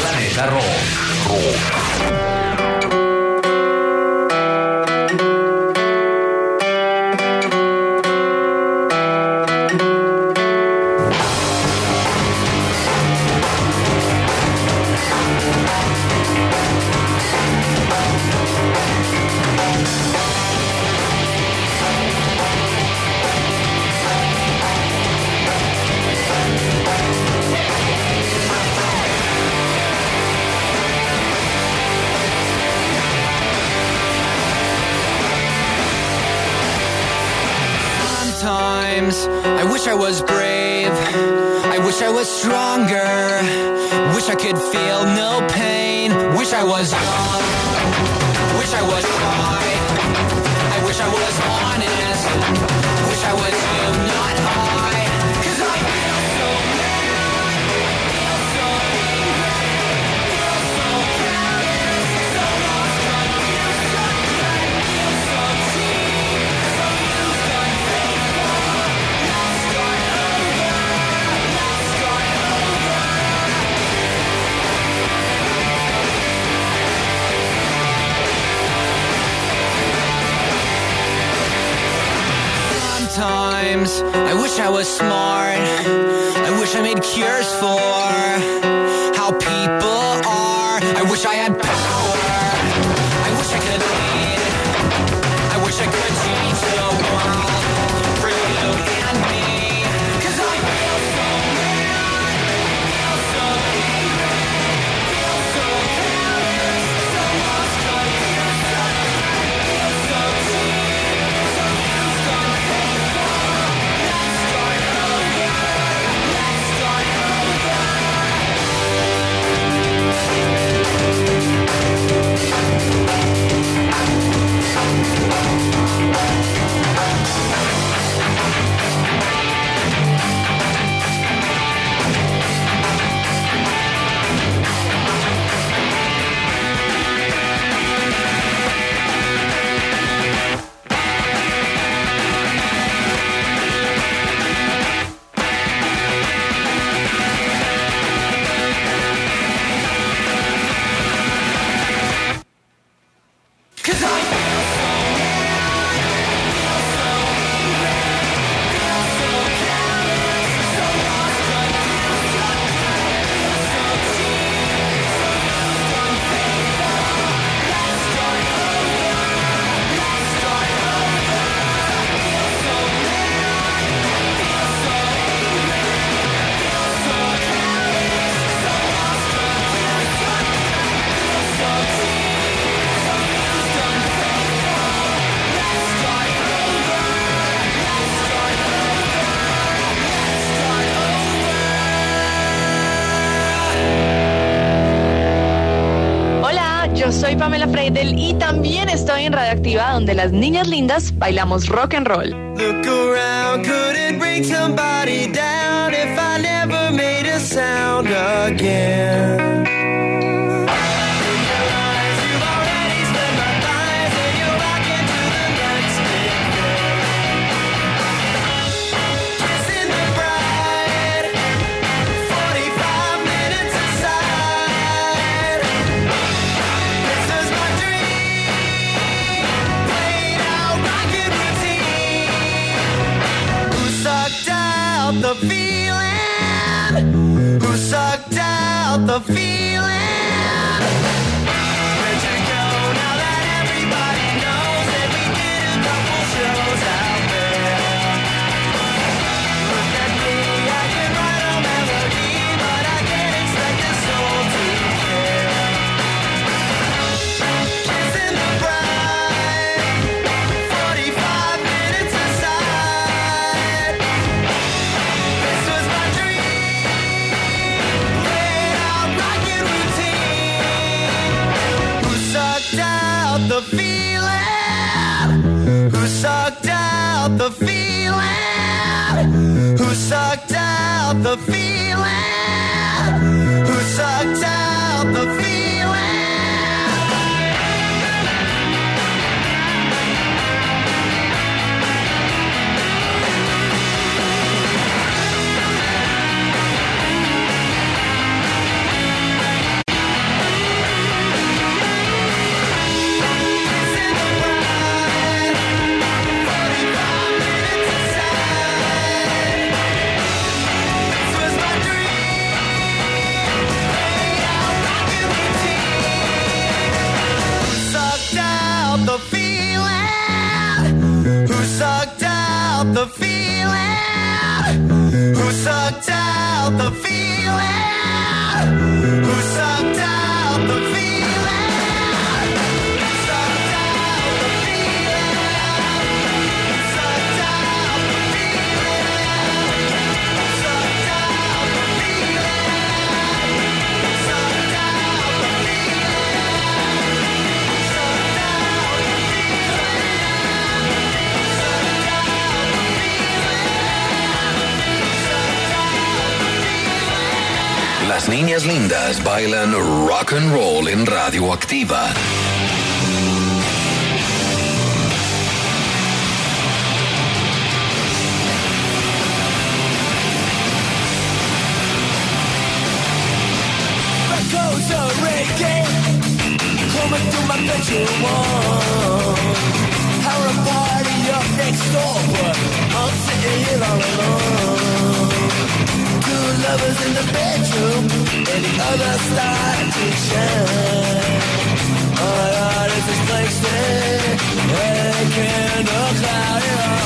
Planeta Rock. I wish I was brave, I wish I was stronger, wish I could feel no pain, wish I was young, wish I was shy, I wish I was honest, wish I was you, not I, 'cause I feel so mad, feel so angry, feel so careless, so lost, confused, so bad, feel so cheap, so used, unfaithful. Sometimes I wish I was smart, I wish I made cures for how people are, I wish I had power, I wish I could lead, I wish I could change the world for you and me, 'cause I feel so mad, feel so angry, feel so careless, so lost, confused, so bad, feel so cheap, so used, unfaithful. Let's start over, let's start over. Yo soy Pamela Freidel y también estoy en Radioactiva, donde las niñas lindas bailamos rock and roll. Look around, could it bring somebody down if I never made a sound again? The feeling, who sucked out the feeling? Where'd you go now that everybody knows that we did a couple shows out there? Look at me, I can write a melody, but I can't expect a soul to care. Kissing the bride, 45 minutes aside. This was my dream, played out rockin' routine. Las niñas lindas bailan rock and roll en Radioactiva. Echoes are ringing, coming through my bedroom wall. Having a party up next door, but I'm sitting here all alone. Two lovers in the bedroom, and the other started to shine. Oh my God, it's this place there, and candle clouded up.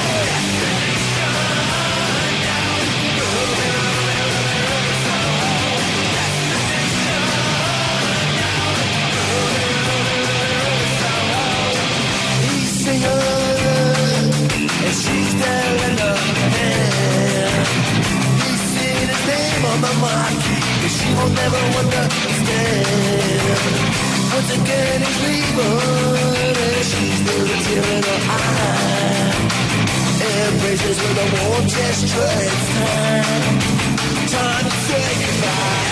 And she's there in the hand. He's seen his name on the marquee, but she will never understand. Once again he's leaving, and she's still a tear in her eye. Embraces with a warm gesture. It's time to say goodbye.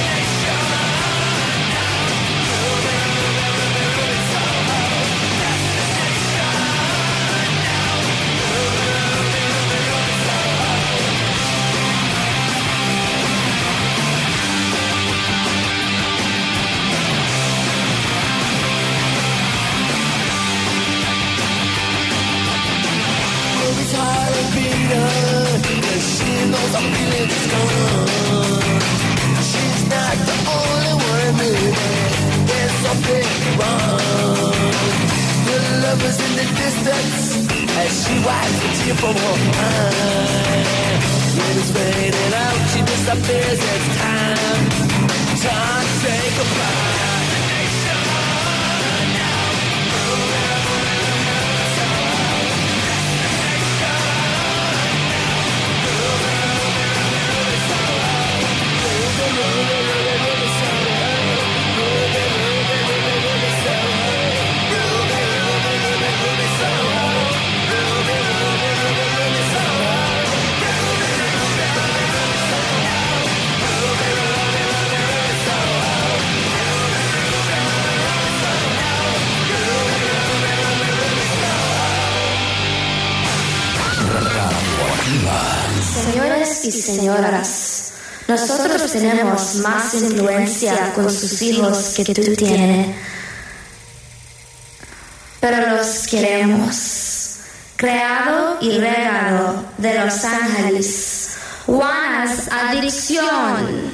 She knows I'm feeling scorned. She's not the only one, baby. There's something wrong. The lover's in the distance as she wipes the tear from her eye. When it's fading out, she disappears. It's time to say goodbye. Señores y señoras, nosotros tenemos más influencia con sus hijos que tú tienes, pero los queremos. Creado y regalo de Los Ángeles, Juana's Adicción.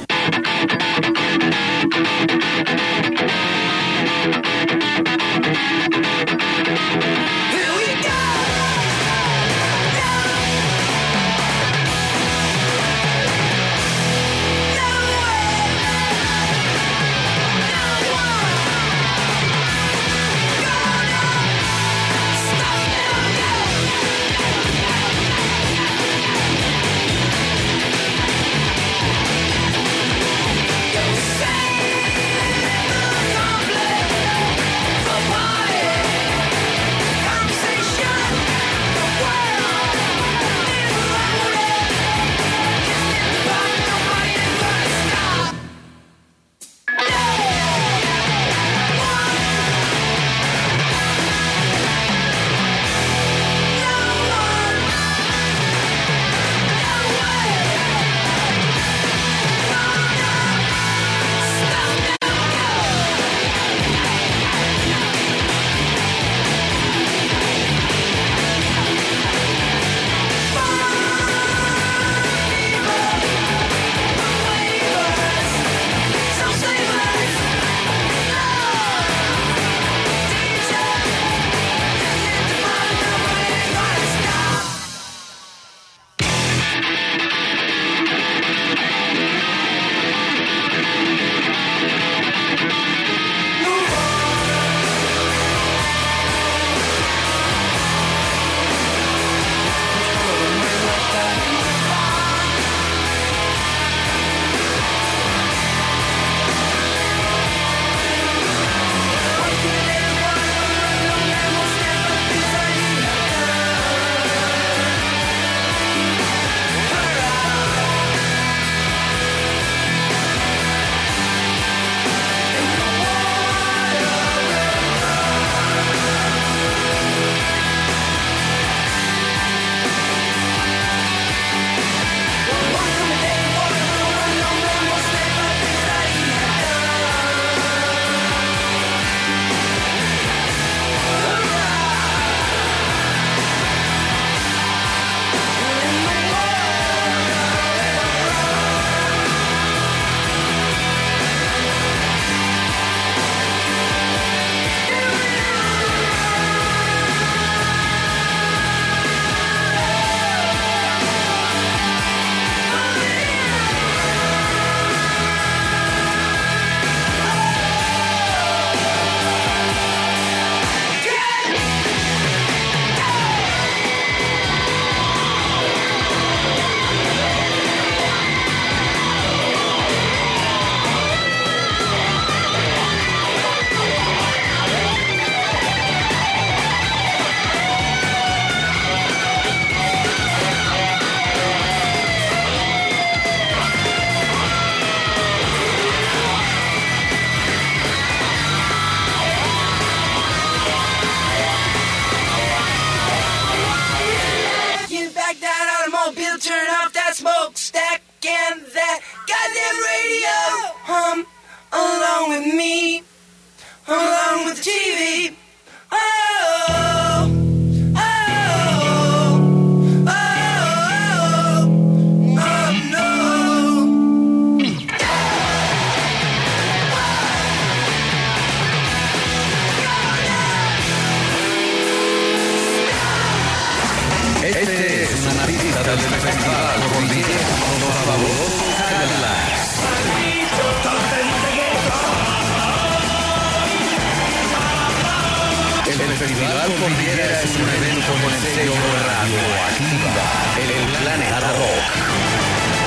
Festival Cordillera es un evento con el sello Radioactiva, el Planeta Rock.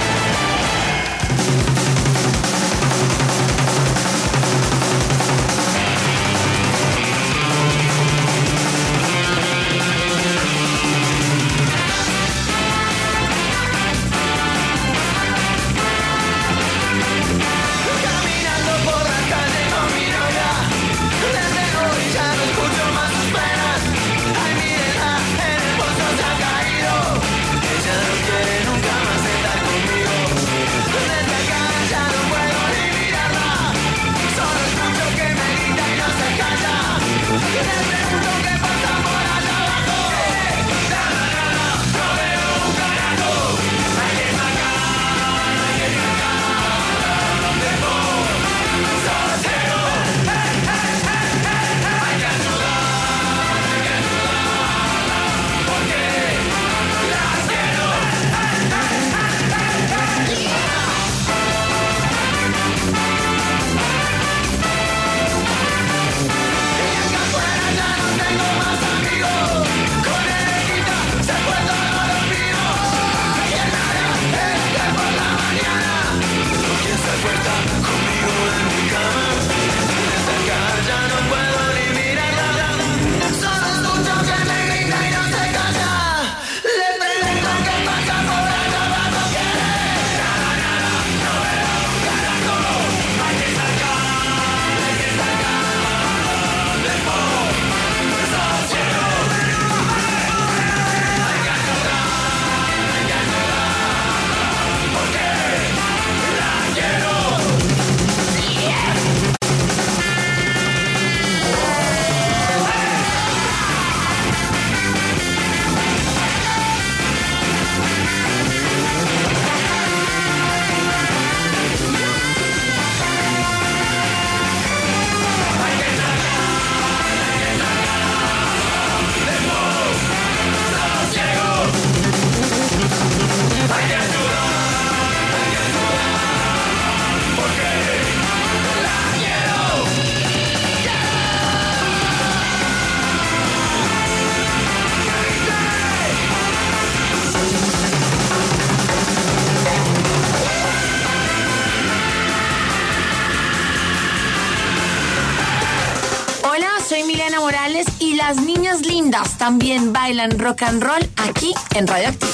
Y las niñas lindas también bailan rock and roll aquí en Radioactiva.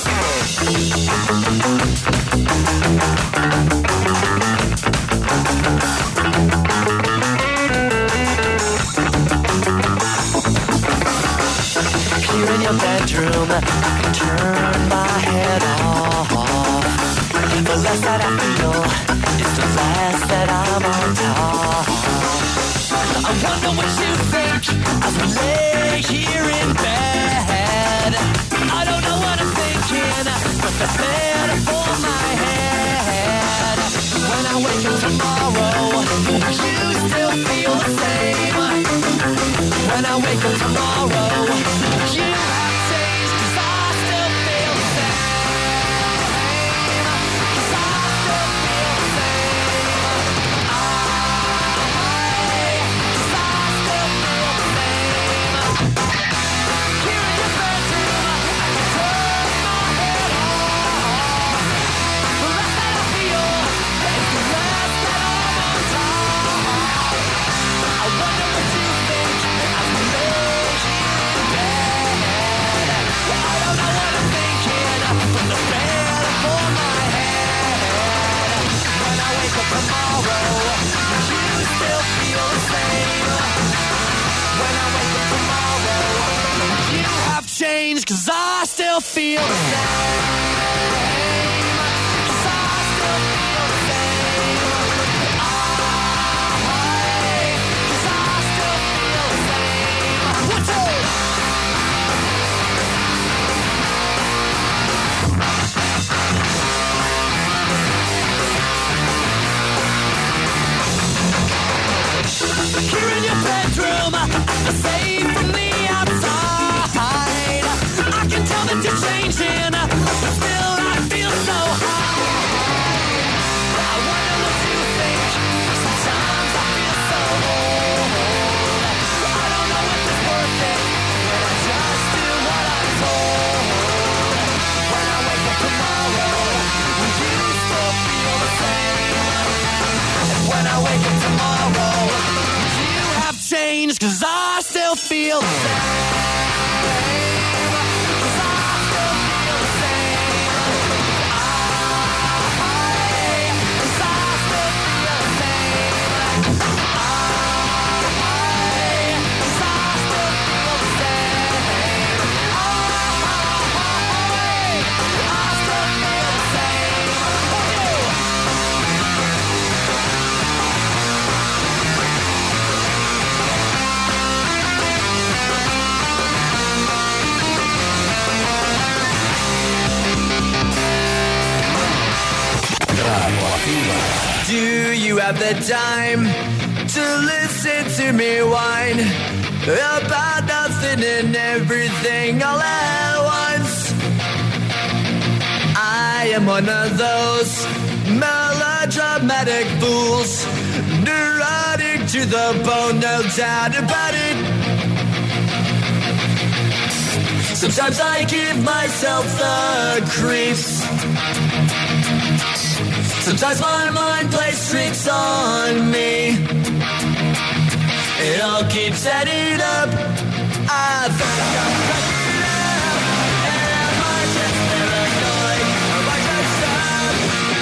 Here in your bedroom, I can turn my head off. The less that I feel is the less that I'm on top. I wonder what you think as we lay here in bed. I don't know what I'm thinking, but that's better for my head. When I wake up tomorrow, you still feel the same. When I wake up tomorrow, you have changed, 'cause I still feel the same. 'Cause I still feel the same. Change, 'cause I still feel the same. 'Cause I still feel the same. 'Cause I still feel the same. What's up? Here in your bedroom, I'm safe from the outside. I can tell that you're changing. changed, 'cause I still feel the same. Do you have the time to listen to me whine about nothing and everything all at once? I am one of those melodramatic fools, neurotic to the bone, no doubt about it. Sometimes I give myself the creeps. Sometimes my mind plays tricks on me. It all keeps adding up. I think I'm cracking up. Am I just paranoid? Am I just stuck?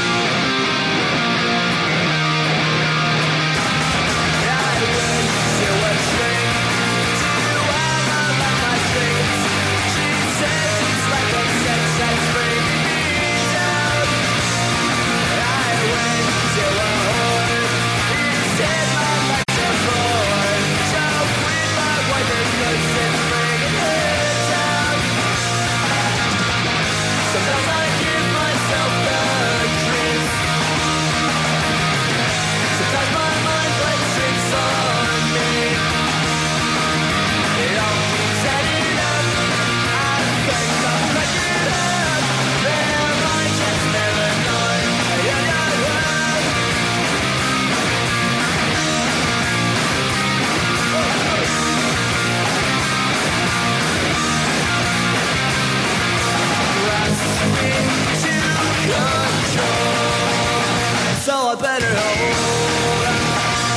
I went to a shrink to analyze my dreams. She says it's like a sex that's bringing me down. I went to a whore. He said my life's a bore. Jump with my wife and push and bring it down. Sometimes I give myself the creeps. Sometimes my mind plays tricks on me. It all keeps adding up. I think I'm cracking up. Am I just paranoid? Yeah. Grasping to control, so I better hold on.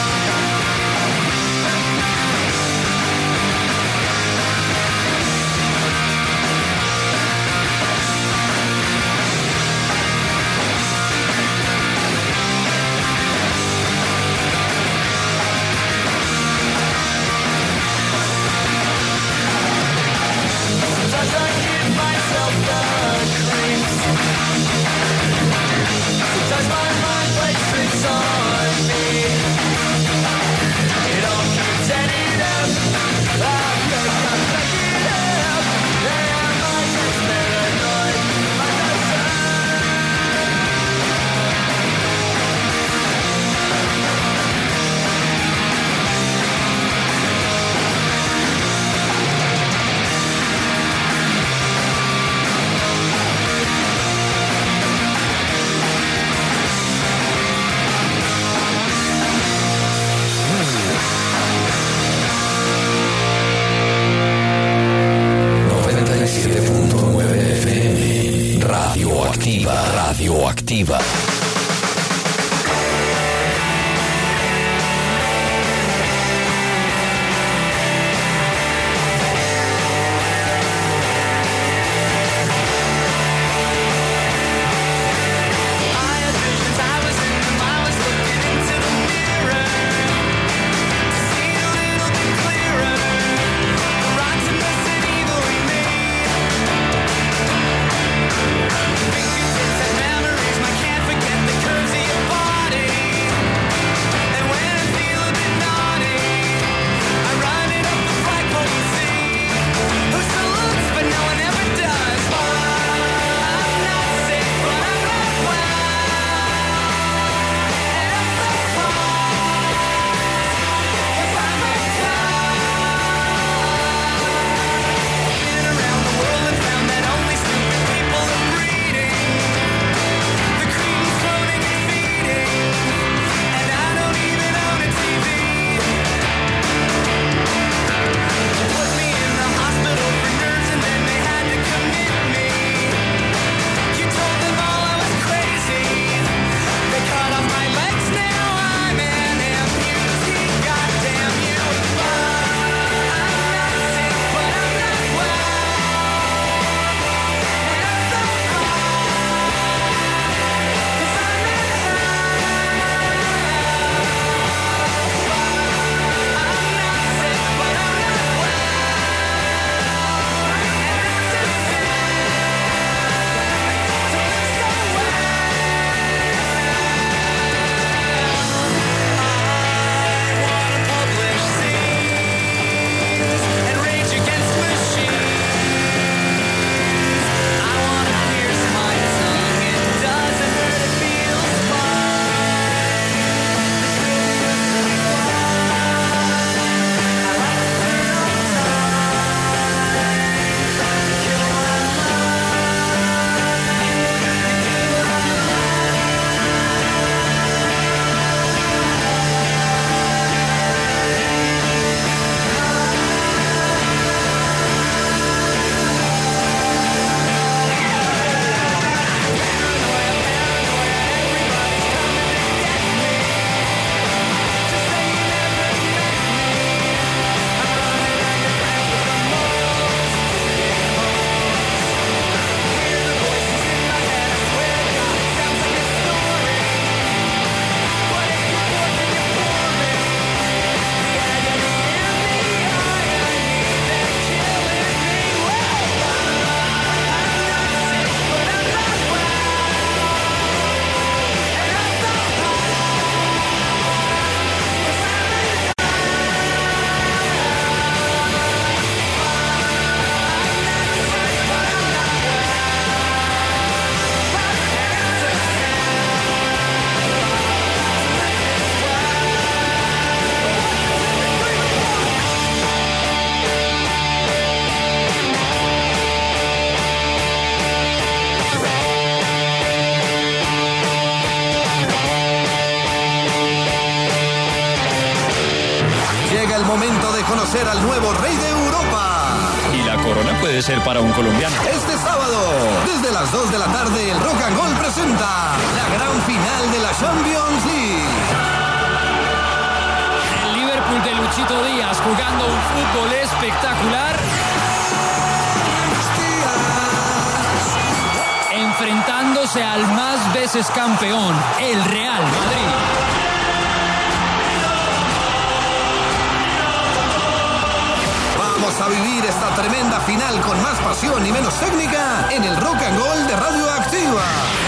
Sometimes I give myself the creeps. Sometimes my mind plays tricks on me. It all keeps adding up. I think I'm cracking up. Am I just paranoid? Am I just Radioactiva. Fingertips and memories, my can't forget. el momento de conocer al nuevo rey de Europa. Y la corona puede ser para un colombiano. Este sábado, desde las 2 de la tarde, el Rock and Roll presenta la gran final de la Champions League. El Liverpool de Luchito Díaz jugando un fútbol espectacular. Enfrentándose al más veces campeón, el Real Madrid. Vamos a vivir esta tremenda final con más pasión y menos técnica en el Rock and Roll de Radioactiva.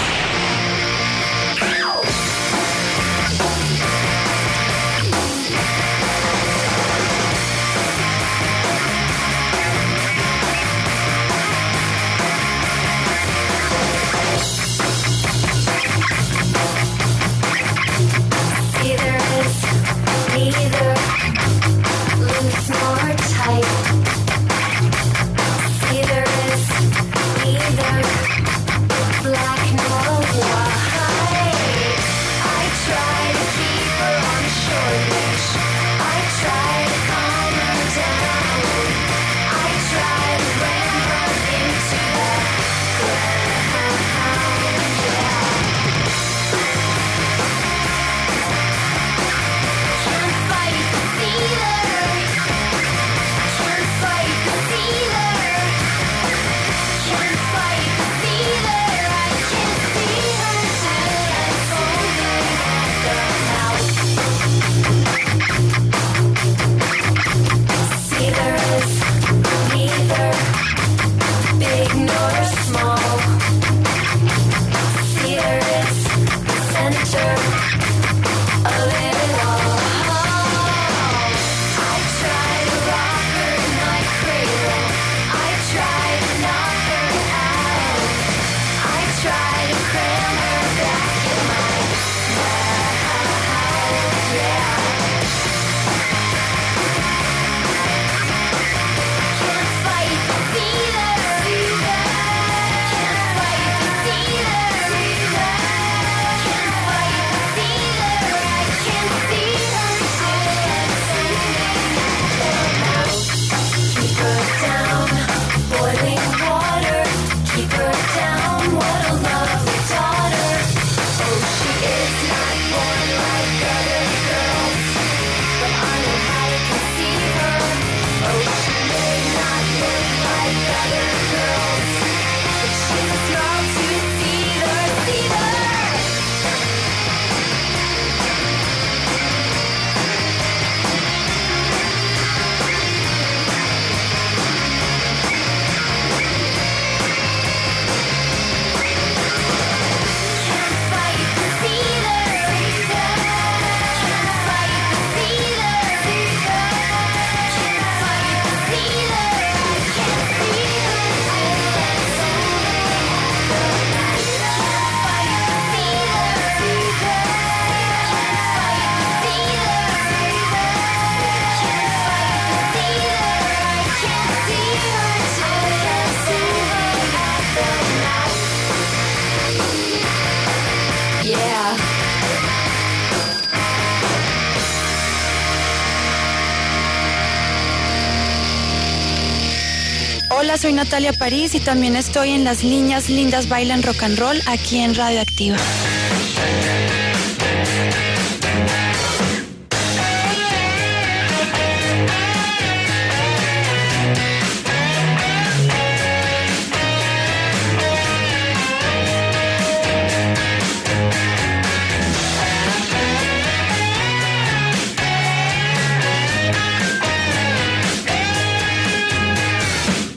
Hola, soy Natalia París y también estoy en Las Niñas Lindas Bailan Rock and Roll aquí en Radioactiva.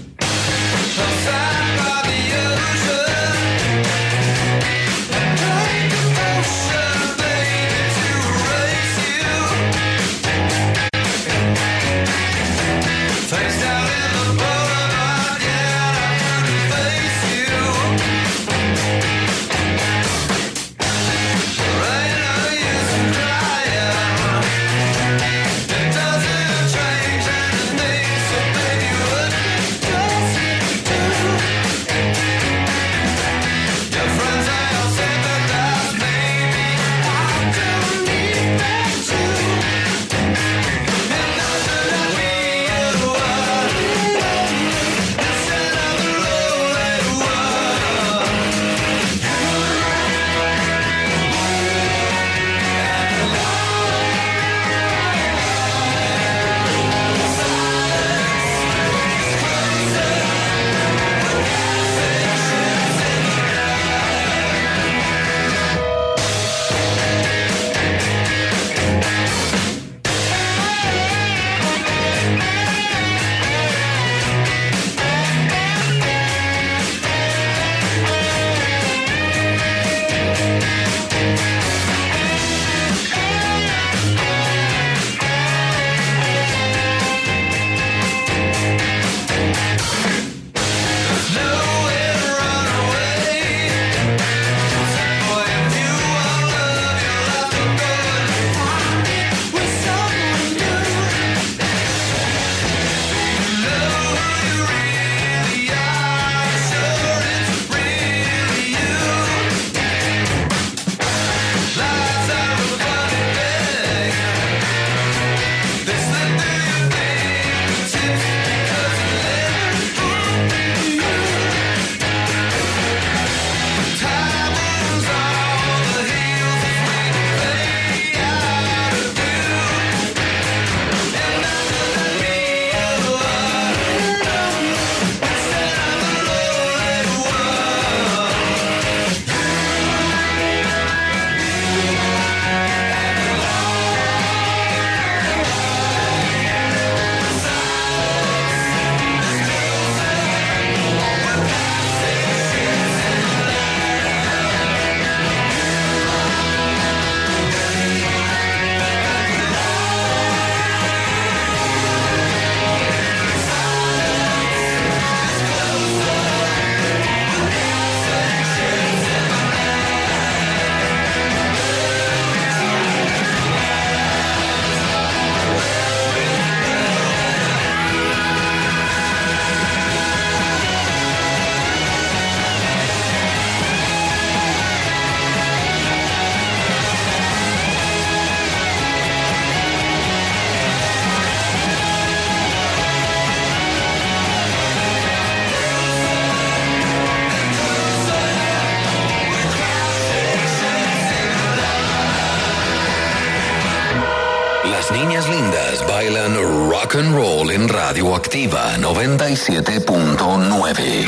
Outside by the ocean, Las niñas lindas bailan rock and roll en Radioactiva 97.9.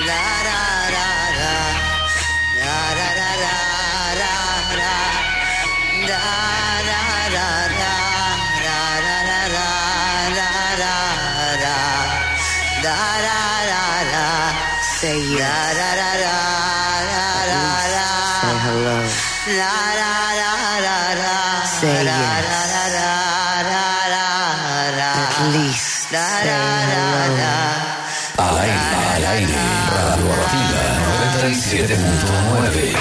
Say yes. Say hello. Say yes. At least say hello. Al aire, Radioactiva 97.9.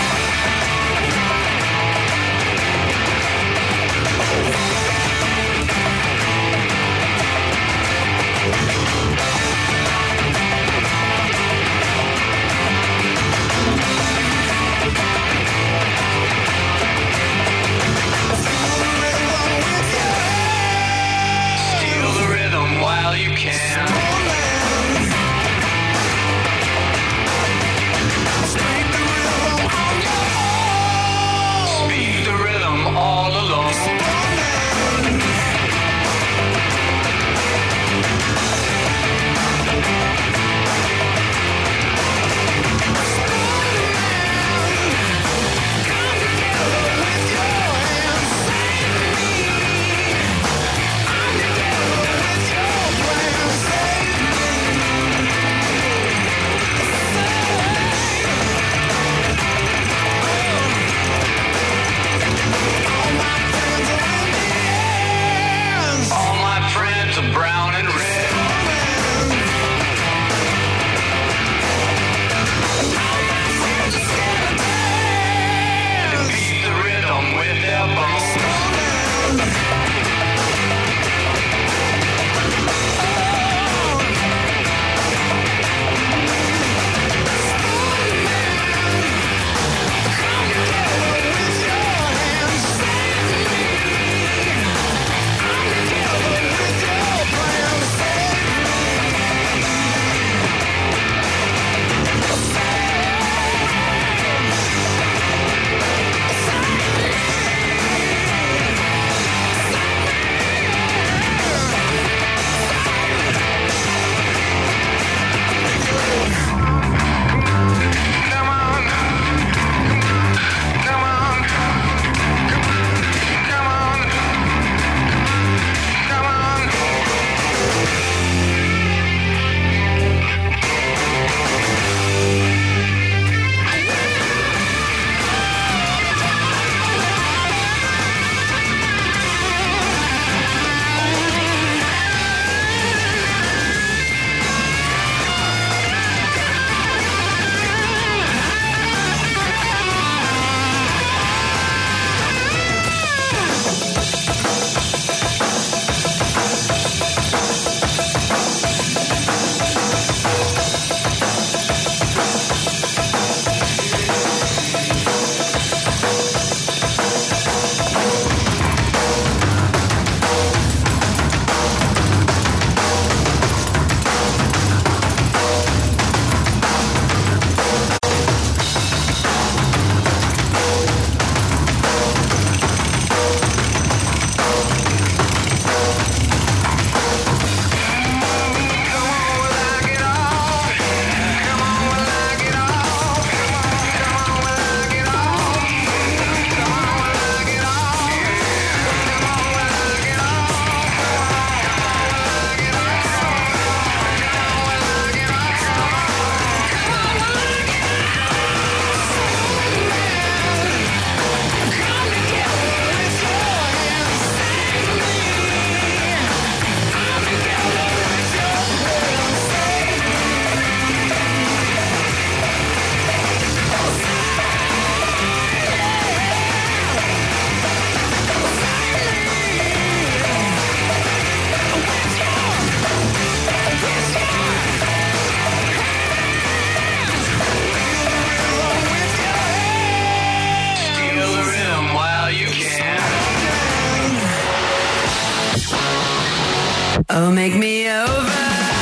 Oh, make me over.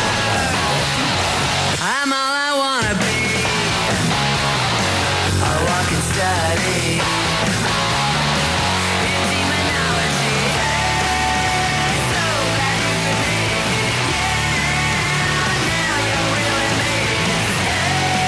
I'm all I wanna be. I walk and study. In demonology. Hey, so glad you could make it. Yeah, now you really made it. Hey,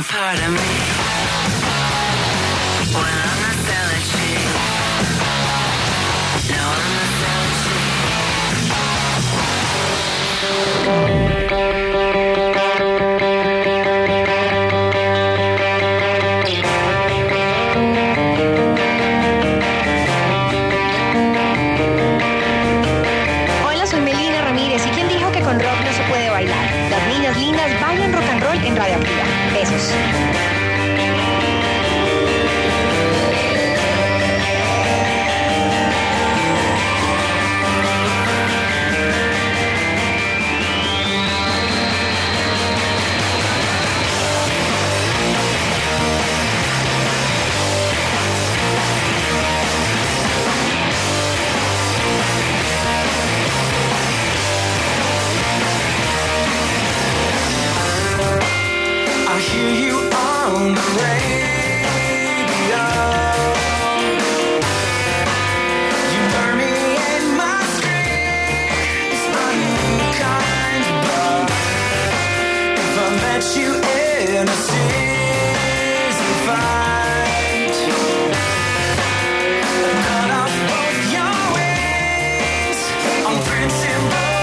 part of me. When I'm not selling shit. No, I'm not selling Hola, soy Melina Ramírez. ¿Y quién dijo que con rock no se puede bailar? Las niñas lindas bailan rock and roll en Radioactiva. Besos. I hear you on the radio. You burn me in my skin. It's my new kind of blood. If I met you in a season fight, cut off both your wings on principle.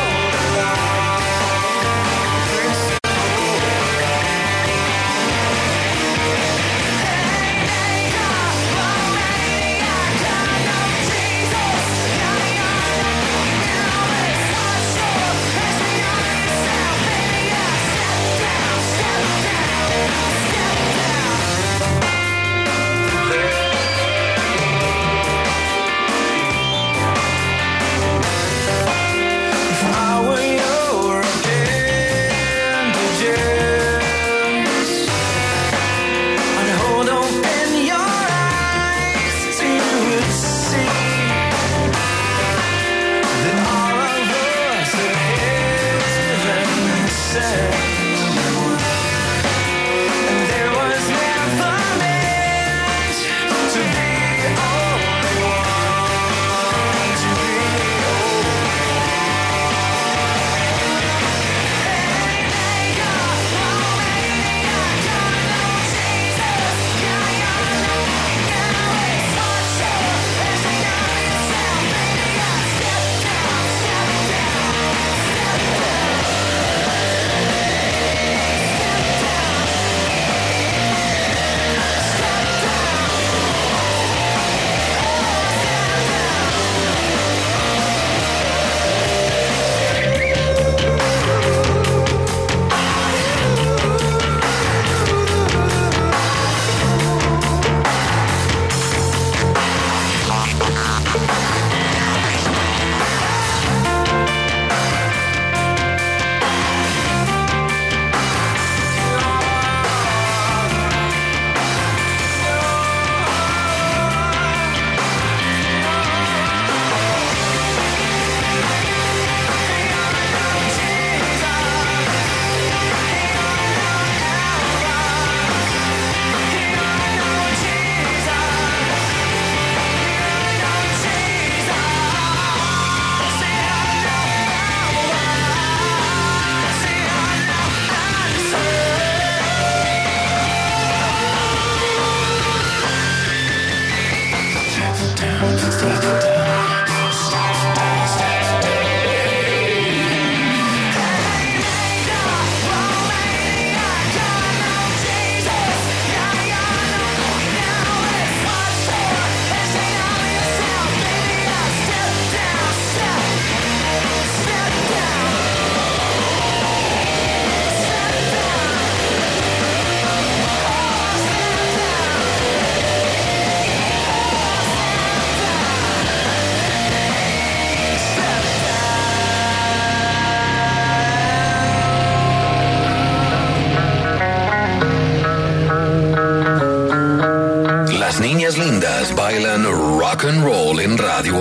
Niñas lindas bailan rock and roll en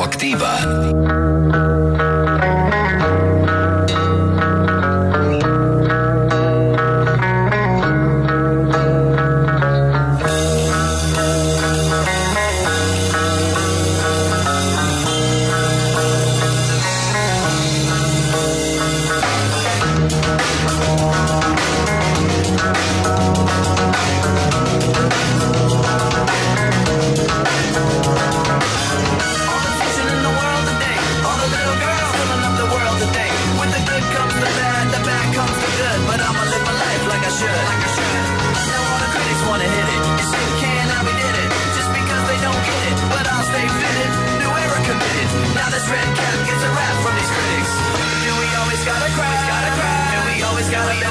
Radioactiva.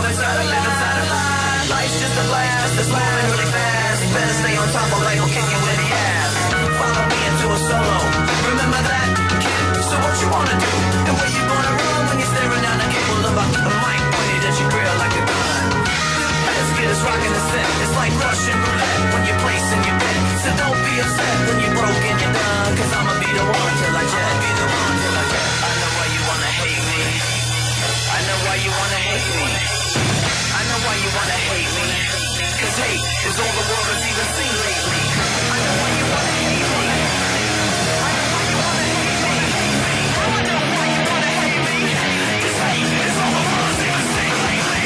always gotta live inside a lie. Life's just a blast, it's moving really fast. Better stay on top of life, will kick you in the ass. Follow me into a solo. Remember that, kid? So what you wanna do? And where you gonna run when you're staring down the cable of a mic pointed at your grill like a gun? Let's get us rocking the set. It's like Russian roulette when you're placing your bet. So don't be upset when you're broke and you're done. Cause I'ma be the one till I jet. Be the one till I jet. I know why you wanna hate me. I know why you wanna hate me. I know why you wanna hate me. Cause hate is all the world has even seen lately. I know why you wanna hate me. I know why you wanna hate me. I know why you wanna hate me. Cause hate is all the world has even seen lately.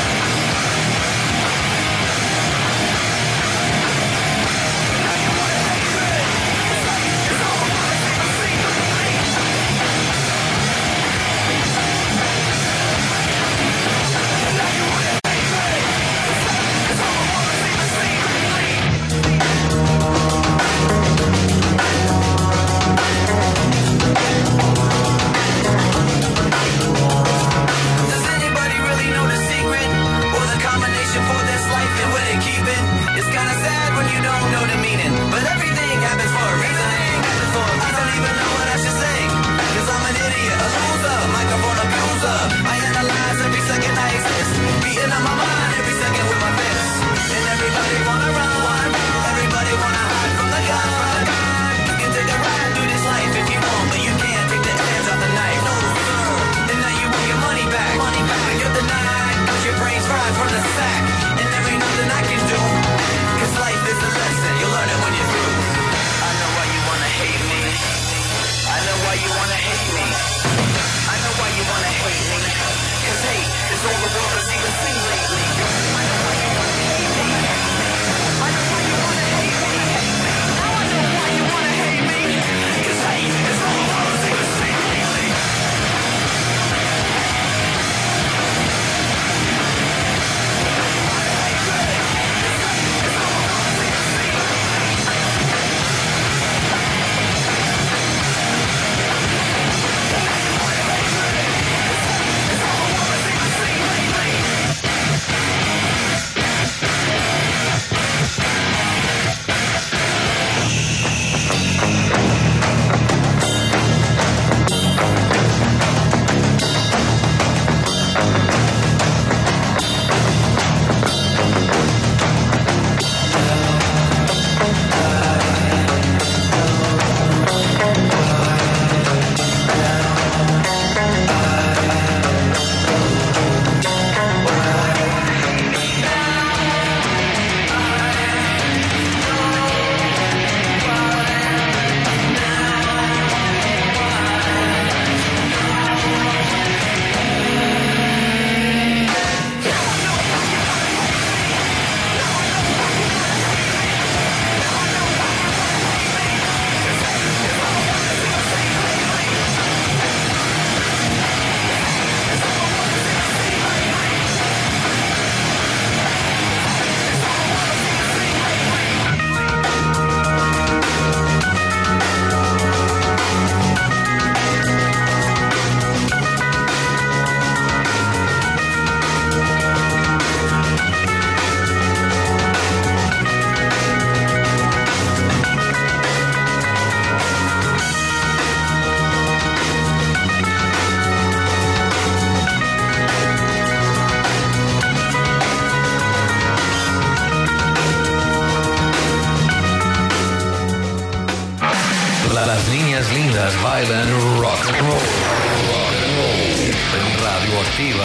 Las niñas lindas bailan rock and roll. Rock and roll. En Radioactiva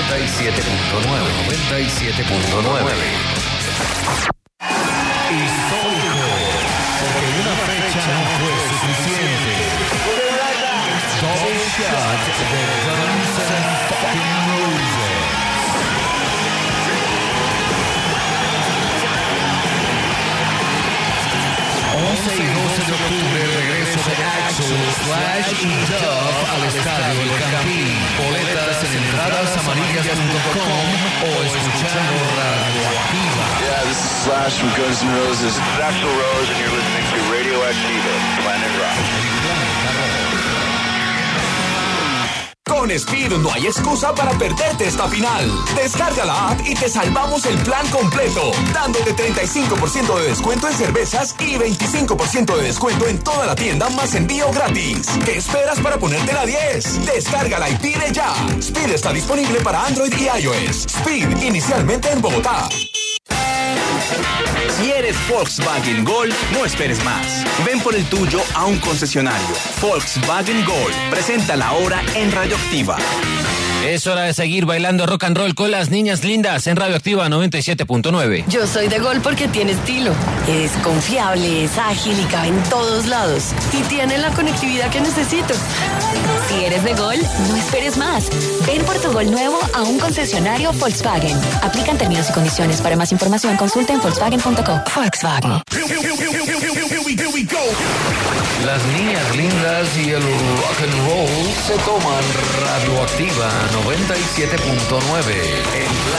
97.9. 97.9. Histórico. Porque una fecha no fue suficiente. Double shot de Guns N' fucking Roses. 11 y 12 de octubre, el regreso de Axl, Slash y Duff al Estadio El Campín. Boletas en entradasamarillas.com o escuchando Radioactiva. Yeah, this is Slash from Guns N' Roses. This is Axl Rose and you're listening to Radioactiva, Planet Rock. Con Speed no hay excusa para perderte esta final. Descarga la app y te salvamos el plan completo, dándote 35% de descuento en cervezas y 25% de descuento en toda la tienda más envío gratis. ¿Qué esperas para ponerte la 10? Descárgala y pide ya. Speed está disponible para Android y iOS. Speed, inicialmente en Bogotá. Si eres Volkswagen Gol, no esperes más. Ven por el tuyo a un concesionario. Volkswagen Gol. Preséntala ahora en Radioactiva. Es hora de seguir bailando rock and roll con las niñas lindas en Radioactiva 97.9. Yo soy de Gol porque tiene estilo. Es confiable, es ágil y cabe en todos lados. Y tiene la conectividad que necesito. Si eres de Gol, no esperes más. Ven por tu Gol nuevo a un concesionario Volkswagen. Aplican términos y condiciones. Para más información, consulta en Volkswagen.co. Volkswagen. Las niñas lindas y el rock and roll se toman Radioactiva 97.9.